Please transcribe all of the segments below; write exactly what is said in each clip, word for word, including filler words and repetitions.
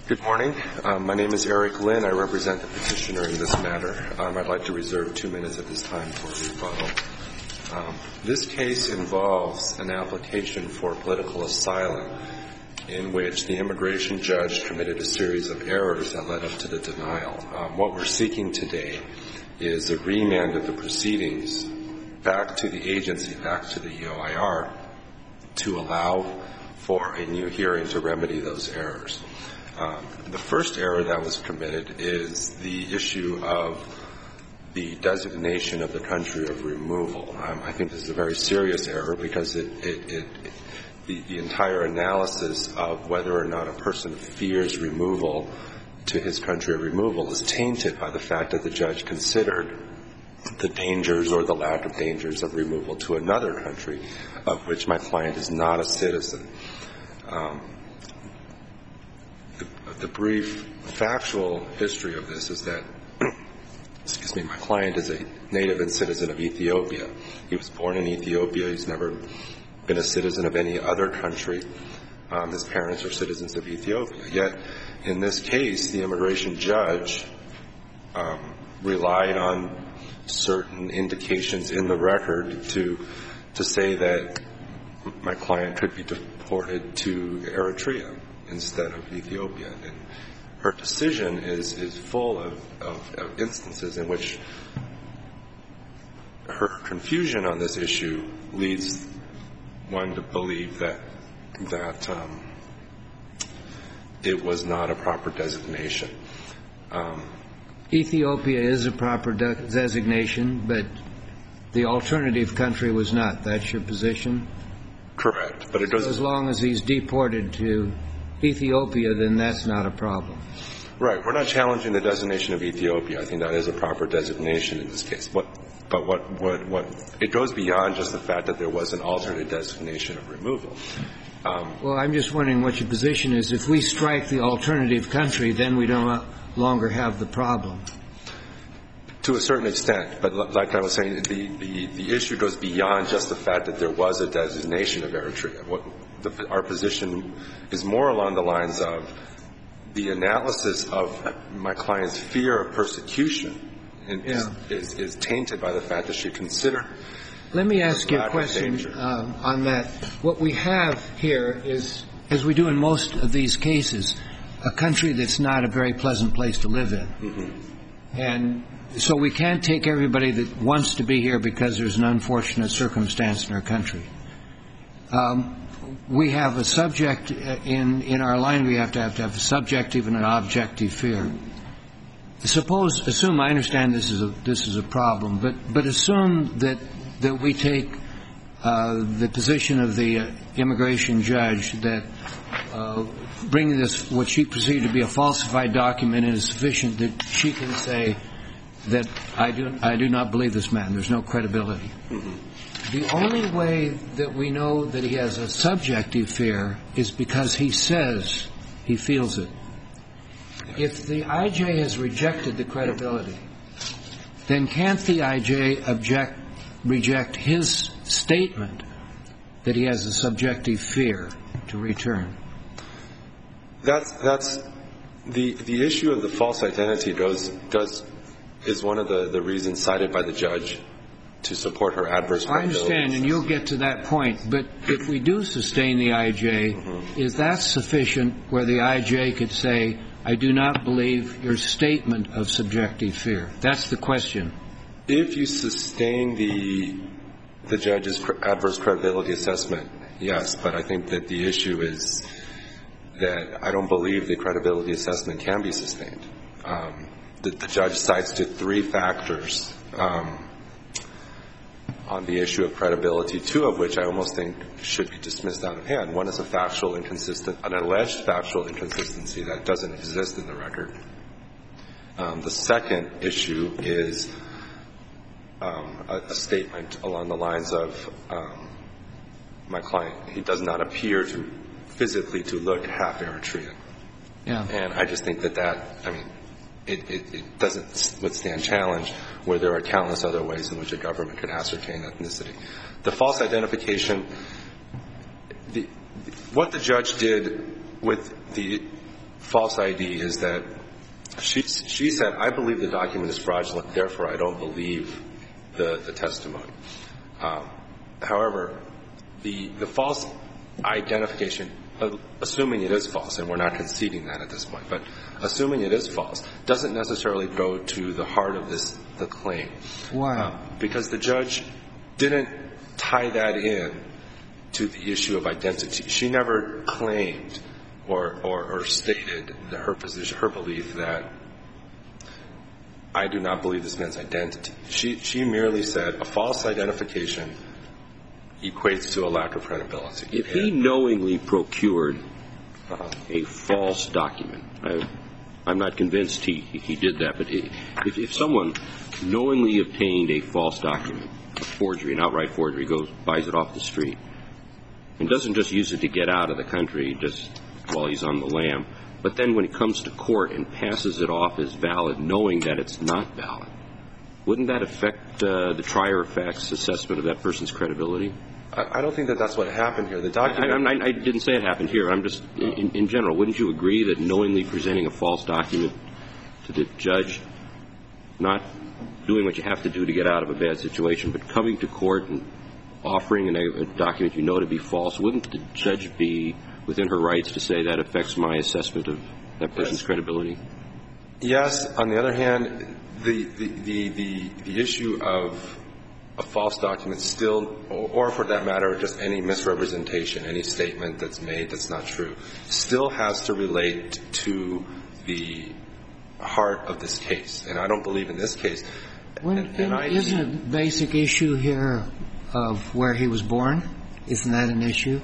Good morning. Um, my name is Eric Lynn. I represent the petitioner in this matter. Um, I'd like to reserve two minutes at this time for rebuttal. Um, this case involves an application for political asylum in which the immigration judge committed a series of errors that led up to the denial. Um, what we're seeking today is a remand of the proceedings back to the agency, back to the E O I R, to allow for a new hearing to remedy those errors. Um, the first error that was committed is the issue of the designation of the country of removal. Um, I think this is a very serious error because it, it, it, it the, the entire analysis of whether or not a person fears removal to his country of removal is tainted by the fact that the judge considered the dangers or the lack of dangers of removal to another country of which my client is not a citizen. Um, the, the brief factual history of this is that, excuse me, my client is a native and citizen of Ethiopia. He was born in Ethiopia. He's never been a citizen of any other country. Um, his parents are citizens of Ethiopia. Yet, in this case, the immigration judge um, relied on certain indications in the record to to say that my client could be deported to Eritrea instead of Ethiopia. And her decision is, is full of, of, of instances in which her confusion on this issue leads one to believe that that um, it was not a proper designation. Um, Ethiopia is a proper de- designation, but the alternative country was not. That's your position? Correct. But it doesn't. So as long as he's deported to Ethiopia, then that's not a problem. Right. We're not challenging the designation of Ethiopia. I think that is a proper designation in this case. But, but what, what, what, it goes beyond just the fact that there was an alternate designation of removal. Um, well, I'm just wondering what your position is. If we strike the alternative country, then we don't longer have the problem. To a certain extent, but like I was saying, the, the, the issue goes beyond just the fact that there was a designation of Eritrea. What the, our position is more along the lines of the analysis of my client's fear of persecution and yeah. is, is, is tainted by the fact that she considered. Let me ask you a question uh, on that. What we have here is, as we do in most of these cases, a country that's not a very pleasant place to live in. Mm-hmm. And so we can't take everybody that wants to be here because there's an unfortunate circumstance in our country. Um, we have a subject in, in our line. We have to have to have a subjective and an objective fear. Suppose, assume, I understand this is a, this is a problem, but, but assume that, that we take uh, the position of the uh, immigration judge that uh, bringing this, what she perceived to be a falsified document, is sufficient that she can say that I do, I do not believe this man. There's no credibility. Mm-hmm. The only way that we know that he has a subjective fear is because he says he feels it. If the I J has rejected the credibility, then can't the I J object, reject his statement that he has a subjective fear to return? That's that's the the issue of the false identity goes does is one of the, the reasons cited by the judge to support her adverse credibility. I understand, and you'll get to that point. But if we do sustain the I J, mm-hmm. is that sufficient where the I J could say, I do not believe your statement of subjective fear? That's the question. If you sustain the the judge's adverse credibility assessment, yes. But I think that the issue is that I don't believe the credibility assessment can be sustained. Um, the, the judge cites to three factors um, on the issue of credibility, two of which I almost think should be dismissed out of hand. One is a factual inconsistent, an alleged factual inconsistency that doesn't exist in the record. Um, the second issue is um, a, a statement along the lines of um, my client, he does not appear to physically to look half Eritrean. Yeah. And I just think that that, I mean, it, it, it doesn't withstand challenge where there are countless other ways in which a government could ascertain ethnicity. The false identification, the, the, what the judge did with the false I D is that she she said, I believe the document is fraudulent, therefore I don't believe the, the testimony. Um, however, the the false identification, uh, assuming it is false, and we're not conceding that at this point, but assuming it is false, doesn't necessarily go to the heart of this the claim. Why? Uh, because the judge didn't tie that in to the issue of identity. She never claimed or, or, or stated that her position, her belief that I do not believe this man's identity. She, she merely said a false identification equates to a lack of credibility. If he knowingly procured uh-huh. a false document, I, I'm not convinced he, he did that, but if, if someone knowingly obtained a false document, a forgery, an outright forgery, goes, buys it off the street, and doesn't just use it to get out of the country just while he's on the lam, but then when it comes to court and passes it off as valid, knowing that it's not valid, wouldn't that affect uh, the trier of facts assessment of that person's credibility? I, I don't think that that's what happened here. The document. I, I, I didn't say it happened here. I'm just, in, in general, wouldn't you agree that knowingly presenting a false document to the judge, not doing what you have to do to get out of a bad situation, but coming to court and offering a, a document you know to be false, wouldn't the judge be within her rights to say that affects my assessment of that person's yes. credibility? Yes. On the other hand, the the, the, the, the issue of a false document still, or, or for that matter, just any misrepresentation, any statement that's made that's not true, still has to relate to the heart of this case. And I don't believe in this case. When, and, and I, isn't a basic issue here of where he was born? Isn't that an issue?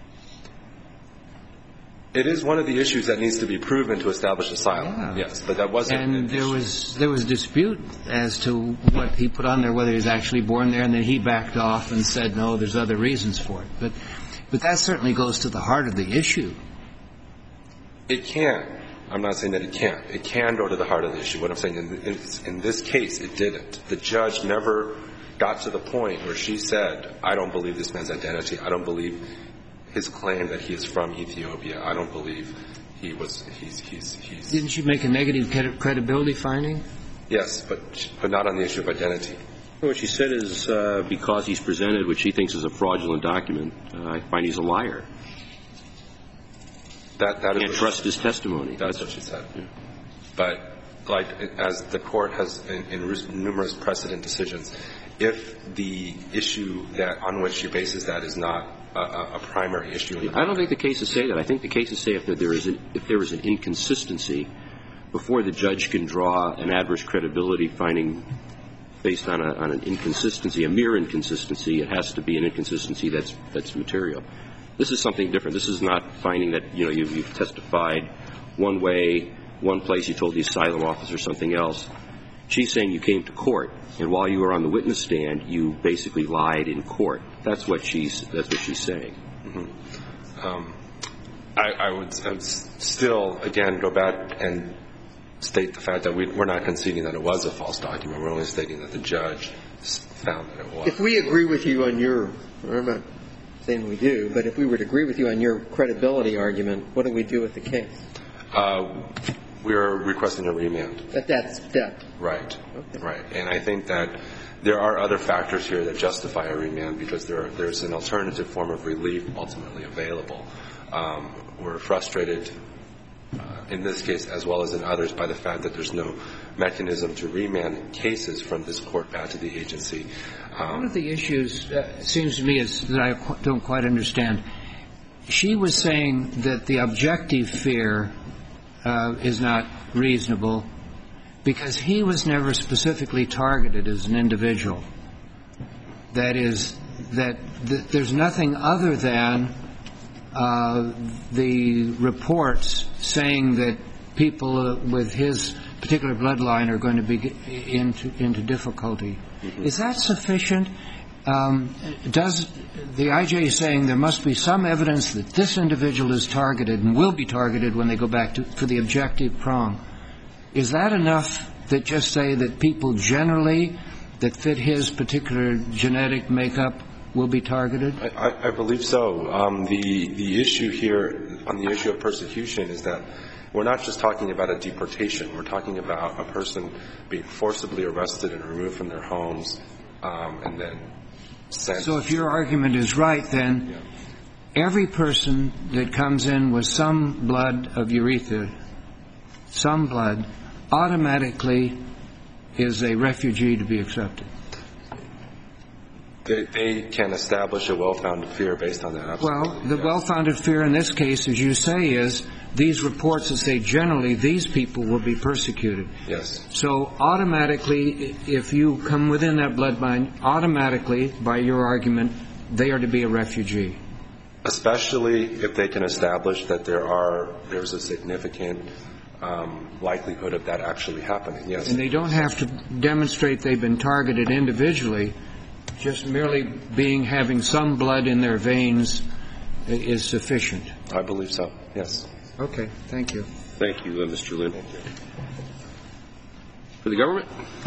It is one of the issues that needs to be proven to establish asylum. Yeah. Yes, but that wasn't. And an there issue. was there was dispute as to what he put on there, whether he was actually born there, and then he backed off and said no, there's other reasons for it. But but that certainly goes to the heart of the issue. It can. I'm not saying that it can't. It can go to the heart of the issue. What I'm saying in, in, in this case, it didn't. The judge never got to the point where she said, I don't believe this man's identity. I don't believe his claim that he is from Ethiopia. I don't believe he was, he's, he's, he's. Didn't she make a negative credibility finding? Yes, but, but not on the issue of identity. What she said is, uh, because he's presented what she thinks is a fraudulent document, uh, I find he's a liar. That, that can't trust his testimony. That's what she said. Yeah. But, like, as the court has in, in numerous precedent decisions, if the issue that on which she bases that is not a, a primary issue. In the I don't think the cases say that. I think the cases say if there is an, if there is an inconsistency, before the judge can draw an adverse credibility finding based on, a, on an inconsistency, a mere inconsistency, it has to be an inconsistency that's that's material. This is something different. This is not finding that, you know, you've, you've testified one way, one place, you told the asylum officer something else. She's saying you came to court, and while you were on the witness stand, you basically lied in court. That's what she's, that's what she's saying. Mm-hmm. Um, I, I would still, again, go back and state the fact that we, we're not conceding that it was a false document. We're only stating that the judge found that it was. If we agree with you on your, I'm not saying we do, but if we were to agree with you on your credibility argument, what do we do with the case? Uh, we're requesting a remand. At that step. Right. Okay. Right. And I think that there are other factors here that justify a remand because there are, there's an alternative form of relief ultimately available. Um, we're frustrated uh, in this case as well as in others by the fact that there's no mechanism to remand cases from this court back to the agency. Um, One of the issues, uh, seems to me, is that I qu- don't quite understand. She was saying that the objective fear uh, is not reasonable because he was never specifically targeted as an individual. That is, that th- there's nothing other than uh, the reports saying that people uh, with his particular bloodline are going to be into, into difficulty. Mm-hmm. Is that sufficient? Um, does the I J saying there must be some evidence that this individual is targeted and will be targeted when they go back to, for the objective prong, is that enough that just say that people generally that fit his particular genetic makeup will be targeted? I, I believe so. Um, the the issue here on the issue of persecution is that we're not just talking about a deportation. We're talking about a person being forcibly arrested and removed from their homes um, and then sent. So if your argument is right, then yeah. every person that comes in with some blood of urethra, some blood, automatically is a refugee to be accepted. They, they can establish a well-founded fear based on that. Absolutely. Well, the yes. well-founded fear in this case, as you say, is these reports that say generally these people will be persecuted. Yes. So automatically, if you come within that bloodline, automatically, by your argument, they are to be a refugee. Especially if they can establish that there are there's a significant um, likelihood of that actually happening. Yes. And they don't have to demonstrate they've been targeted individually. Just merely being having some blood in their veins is sufficient. I believe so. Yes. Okay. Thank you. Thank you, uh, Mister Lin. Thank you. For the government.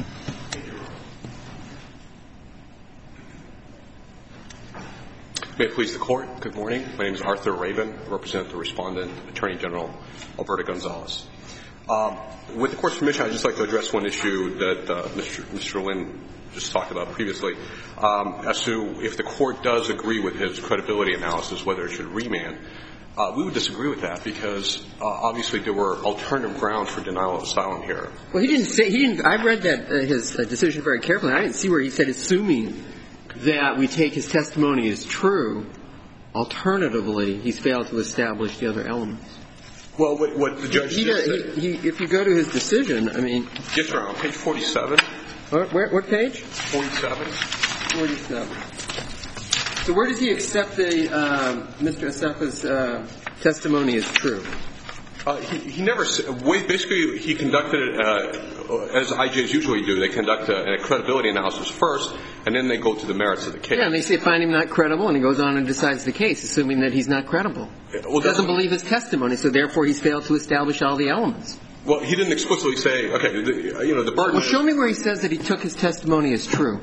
May it please the Court. Good morning. My name is Arthur Raven. I represent the respondent, Attorney General Alberto Gonzalez. Um, with the Court's permission, I'd just like to address one issue that uh, Mister Mister Lin just talked about previously, um, as to if the Court does agree with his credibility analysis, whether it should remand. Uh, we would disagree with that because uh, obviously there were alternative grounds for denial of asylum here. Well, he didn't say he didn't. I read that uh, his uh, decision very carefully. I didn't see where he said, assuming that we take his testimony as true, alternatively, he's failed to establish the other elements. Well, what, what the judge he, did he, say, he, he, if you go to his decision, I mean, yes, sir, on page forty-seven. What, where, what page? Forty-seven. Forty-seven. So where does he accept the uh, Mister Asafa's uh, testimony as true? Uh, he, he never – basically, he conducted it, uh, as I Js usually do. They conduct a, a credibility analysis first, and then they go to the merits of the case. Yeah, and they say find him not credible, and he goes on and decides the case, assuming that he's not credible. Well, he doesn't believe his testimony, so therefore he's failed to establish all the elements. Well, he didn't explicitly say, okay, the, you know, the burden Well, is, show me where he says that he took his testimony as true.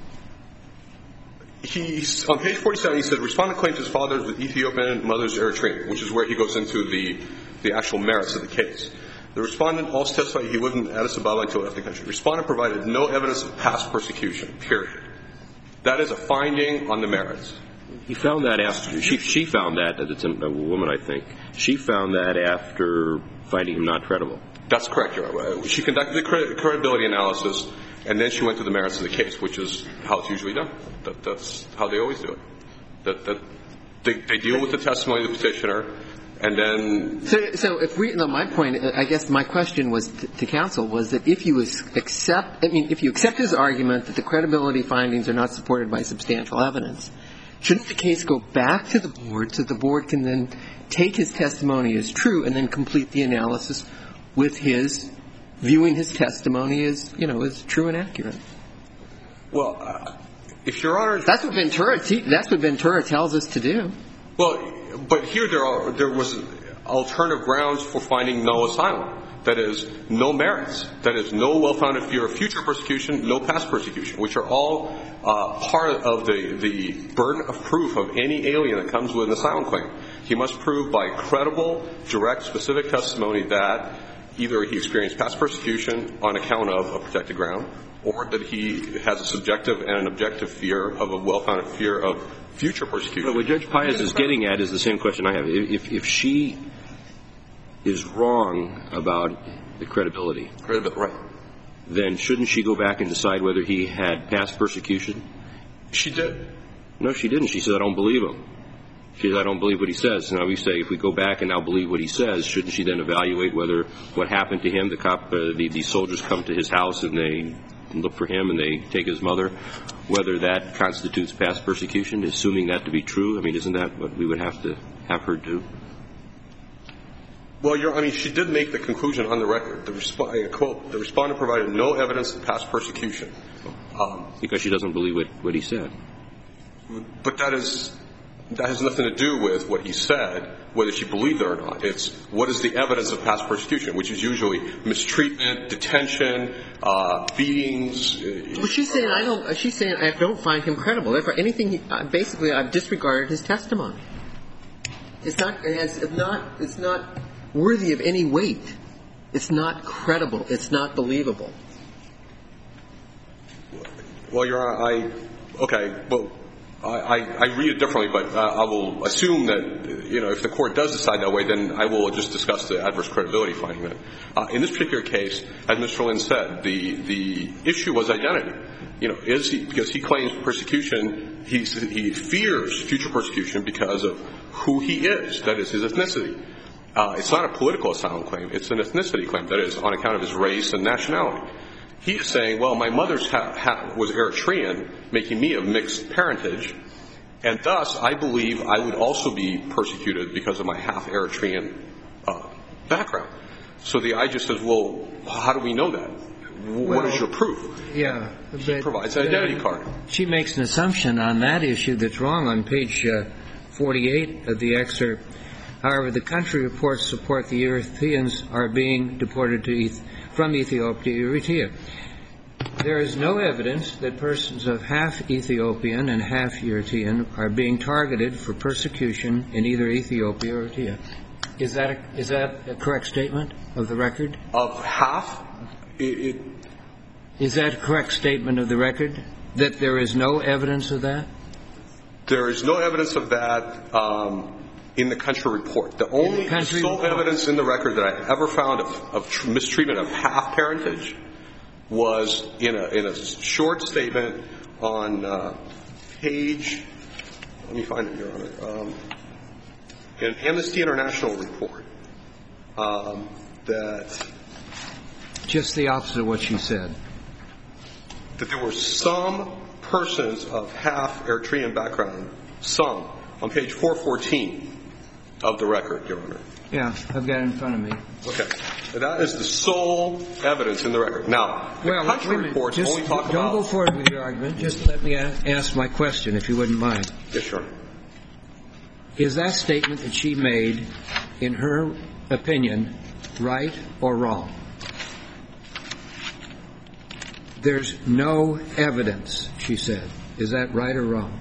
He's, on page forty-seven, he said, respondent claims his father is Ethiopian, mother's Eritrean, which is where he goes into the, the actual merits of the case. The respondent also testified he lived in Addis Ababa until he left the country. Respondent provided no evidence of past persecution, period. That is a finding on the merits. He found that after, she, she found that, it's a woman, I think, she found that after finding him not credible. That's correct, Your Honor. She conducted the credibility analysis, and then she went to the merits of the case, which is how it's usually done. That, that's how they always do it. That, that they, they deal with the testimony of the petitioner, and then. So, so if we, no, my point, I guess my question was to, to counsel was that if you accept, I mean, if you accept his argument that the credibility findings are not supported by substantial evidence, shouldn't the case go back to the board so the board can then take his testimony as true and then complete the analysis with his viewing his testimony as, you know, as true and accurate? Well, uh, if Your Honor, that's what Ventura that's what Ventura tells us to do. Well, but here there are there was alternative grounds for finding no asylum. That is, no merits. That is, no well-founded fear of future persecution, no past persecution, which are all uh, part of the the burden of proof of any alien that comes with an asylum claim. He must prove by credible, direct, specific testimony that either he experienced past persecution on account of a protected ground, or that he has a subjective and an objective fear of a well-founded fear of future persecution. But what Judge Pius is getting at is the same question I have. If, if she is wrong about the credibility, Credibility, right, then shouldn't she go back and decide whether he had past persecution? She did. No, she didn't. She said, I don't believe him. She said, I don't believe what he says. Now we say, if we go back and now believe what he says, shouldn't she then evaluate whether what happened to him, the cop, uh, the, the soldiers come to his house and they look for him and they take his mother, whether that constitutes past persecution, assuming that to be true? I mean, isn't that what we would have to have her do? Well, Your, I mean, she did make the conclusion on the record. The resp- I quote, the respondent provided no evidence of past persecution. Um, because she doesn't believe what, what he said. But that is, that has nothing to do with what he said, whether she believed it or not. It's what is the evidence of past persecution, which is usually mistreatment, detention, uh, beatings. Well, she's saying I don't. She's saying I don't find him credible. Therefore, anything. He, uh, basically, I've disregarded his testimony. It's not. It's not. It's not worthy of any weight. It's not credible. It's not believable. Well, Your Honor, I okay. Well, I, I read it differently, but uh, I will assume that, you know, if the court does decide that way, then I will just discuss the adverse credibility finding that. Uh, in this particular case, as Mister Lin said, the the issue was identity. You know, is he, because he claims persecution, he he fears future persecution because of who he is, that is his ethnicity. Uh, it's not a political asylum claim; it's an ethnicity claim, that is on account of his race and nationality. He is saying, well, my mother's ha- ha- was Eritrean, making me of mixed parentage, and thus I believe I would also be persecuted because of my half Eritrean uh, background. So the I J says, well, how do we know that? What well, is your proof? Yeah, she provides an identity uh, card. She makes an assumption on that issue that's wrong on page uh, forty-eight of the excerpt. However, the country reports support the Eritreans are being deported to Eth- from Ethiopia to Eritrea. There is no evidence that persons of half Ethiopian and half Eritrean are being targeted for persecution in either Ethiopia or Eritrea. Is that a, is that a correct statement of the record? Of half? It, it, is that a correct statement of the record, that there is no evidence of that? There is no evidence of that um, in the country report. The only the sole report. evidence in the record that I ever found of, of tr- mistreatment of half parentage was in a in a short statement on uh, page. Let me find it, Your Honor. Um, in an Amnesty International report um, that. Just the opposite of what she said. That there were some persons of half Eritrean background, some, on page four fourteen of the record, Your Honor. Yeah, I've got it in front of me. Okay. That is the sole evidence in the record. Now, the well, country reports just only talk don't about... Don't go forward with your argument. Just let me ask my question, if you wouldn't mind. Yes, sure. Is that statement that she made, in her opinion, right or wrong? There's no evidence, she said. Is that right or wrong?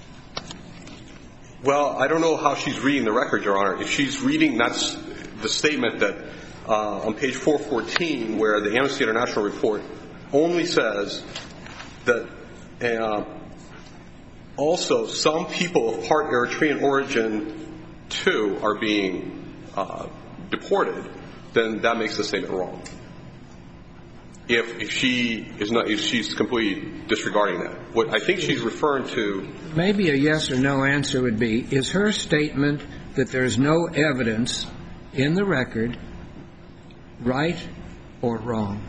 Well, I don't know how she's reading the record, Your Honor. If she's reading, that's the statement that uh, on page four fourteen, where the Amnesty International report only says that uh, also some people of part Eritrean origin, too, are being uh, deported, then that makes the statement wrong. If, if she is not, if she's completely disregarding that. What I think she's referring to... Maybe a yes or no answer would be, is her statement that there's no evidence in the record right or wrong?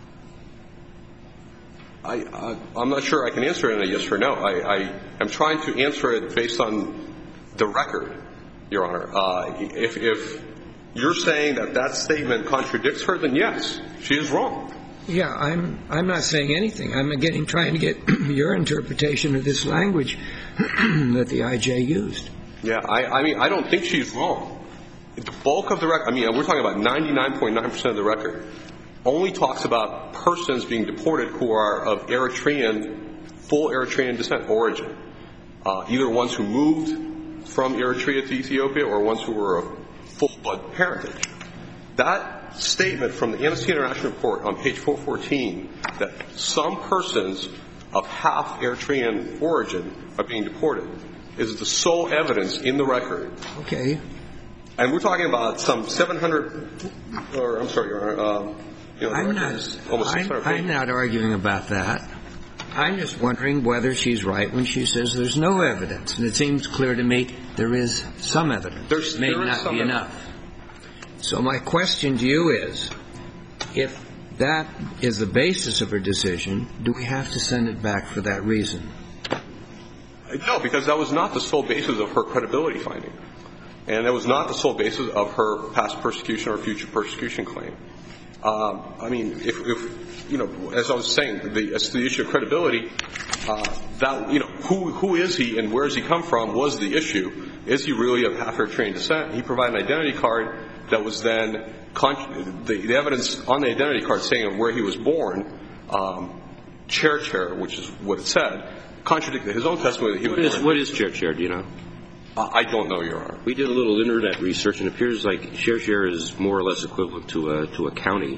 I, I, I'm not sure I can answer it in a yes or no. I, I, I'm trying to answer it based on the record, Your Honor. Uh, if, if you're saying that that statement contradicts her, then yes, she is wrong. Yeah, I'm I'm not saying anything. I'm getting trying to get your interpretation of this language that the I J used. Yeah, I, I mean, I don't think she's wrong. The bulk of the record, I mean, we're talking about ninety-nine point nine percent of the record, only talks about persons being deported who are of Eritrean, full Eritrean descent origin. Uh, either ones who moved from Eritrea to Ethiopia or ones who were of full-blood parentage. That statement from the Amnesty International report on page four fourteen that some persons of half Eritrean origin are being deported is the sole evidence in the record. Okay. And we're talking about some seven hundred, or I'm sorry, Your Honor, um, you know, I'm not, almost I'm, I'm not arguing about that. I'm just wondering whether she's right when she says there's no evidence. And it seems clear to me there is some evidence. There's, it may there not some be evidence. enough. So my question to you is, if that is the basis of her decision, do we have to send it back for that reason? No, because that was not the sole basis of her credibility finding. And that was not the sole basis of her past persecution or future persecution claim. Um, I mean, if, if, you know, as I was saying, the, as to the issue of credibility, uh, that, you know, who, who is he and where does he come from was the issue. Is he really of half Eritrean descent? He provided an identity card that was then, con- the, the evidence on the identity card saying where he was born, um, Cher Cher, which is what it said, contradicted his own testimony that he was what is, born. What is Cher Cher, do you know? Uh, I don't know, Your Honor. We did a little Internet research, and it appears like Cherchère is more or less equivalent to a to a county.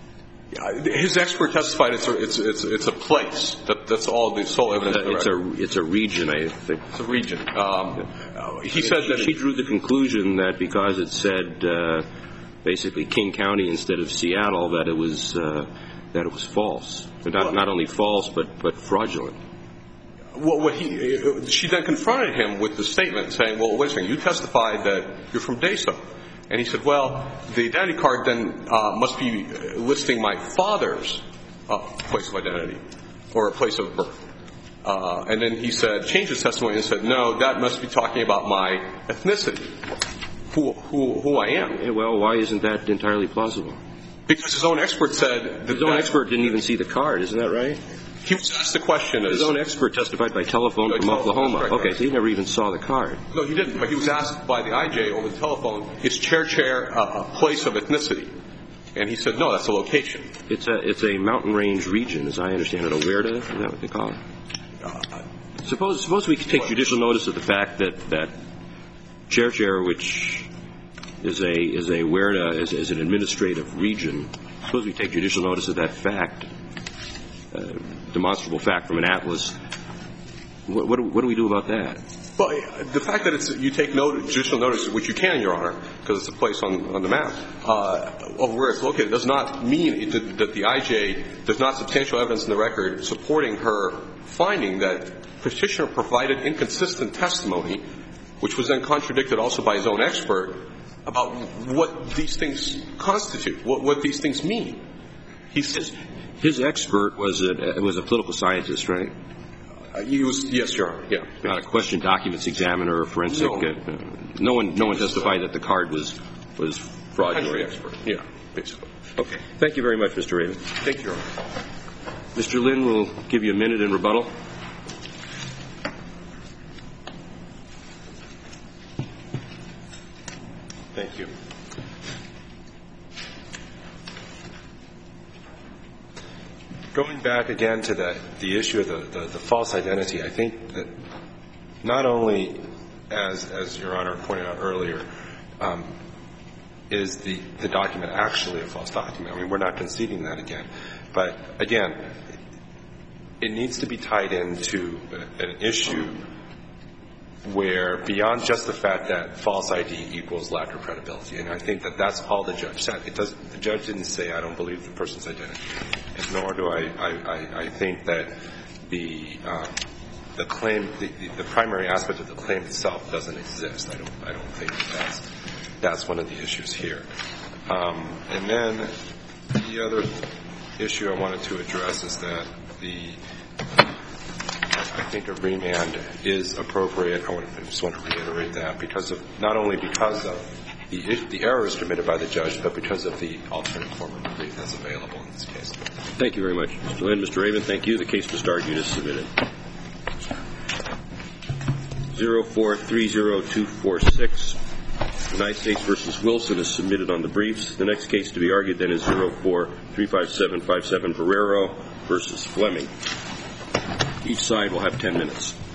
His expert testified it's a, it's, it's, it's a place. That, that's all the sole evidence. Uh, it's a it's a region, I think. It's a region. Um, uh, he said she, that she drew the conclusion that because it said uh, basically King County instead of Seattle, that it was uh, that it was false. Not well, not only false, but but fraudulent. Well, what he she then confronted him with the statement saying, "Well, wait a second. You testified that you're from Deso." And he said, well, the identity card then uh, must be listing my father's uh, place of identity or a place of birth. Uh, and then he said, changed his testimony and said, no, that must be talking about my ethnicity, who who, who I am. Yeah, well, why isn't that entirely plausible? Because his own expert said that his own expert didn't even see the card, isn't that right? He was asked the question as... His own expert testified by telephone from telephone, Oklahoma. right, okay, right. so he never even saw the card. No, he didn't, but he was asked by the I J over the telephone, is Cherchère a, a place of ethnicity? And he said, no, that's a location. It's a it's a mountain range region, as I understand it. Owerda, is that what they call it? Uh, suppose suppose we could take judicial notice of the fact that, that Cherchère, which is a is a Owerda, is, is an administrative region, suppose we take judicial notice of that fact, uh, demonstrable fact from an atlas. What, what, do, what do we do about that? Well, the fact that it's, you take note, judicial notice, which you can, Your Honor, because it's a place on, on the map, uh, of where it's located, does not mean it, that the I J does not substantial evidence in the record supporting her finding that petitioner provided inconsistent testimony, which was then contradicted also by his own expert, about what these things constitute, what, what these things mean. He says... His expert was a, was a political scientist, right? Uh, he was, yes, Your Honor, yeah. Not a question documents examiner or forensic. No, uh, no one, no one testified that the card was was fraudulent. Country expert, yeah, basically. Okay. Thank you very much, Mister Raven. Thank you, Your Honor. Mister Lin will give you a minute in rebuttal. Thank you. Going back again to the, the issue of the, the, the false identity, I think that not only, as, as Your Honor pointed out earlier, um, is the, the document actually a false document. I mean, we're not conceding that again. But, again, it needs to be tied into an issue where beyond just the fact that false I D equals lack of credibility, and I think that that's all the judge said. It does, the judge didn't say, I don't believe the person's identity, and nor do I, I, I, I think that the, um, the claim, the, the primary aspect of the claim itself doesn't exist. I don't, I don't think that's, that's one of the issues here. Um, and then the other issue I wanted to address is that the, I think a remand is appropriate. I, want to, I just want to reiterate that because of, not only because of the, the errors committed by the judge, but because of the alternate form of relief that's available in this case. Thank you very much, Mister Lin. Mister Raven, thank you. The case just argued is submitted. zero four three zero two four six, United States versus Wilson is submitted on the briefs. The next case to be argued then is zero four three five seven five seven, Ferrero versus Fleming. Each side will have ten minutes.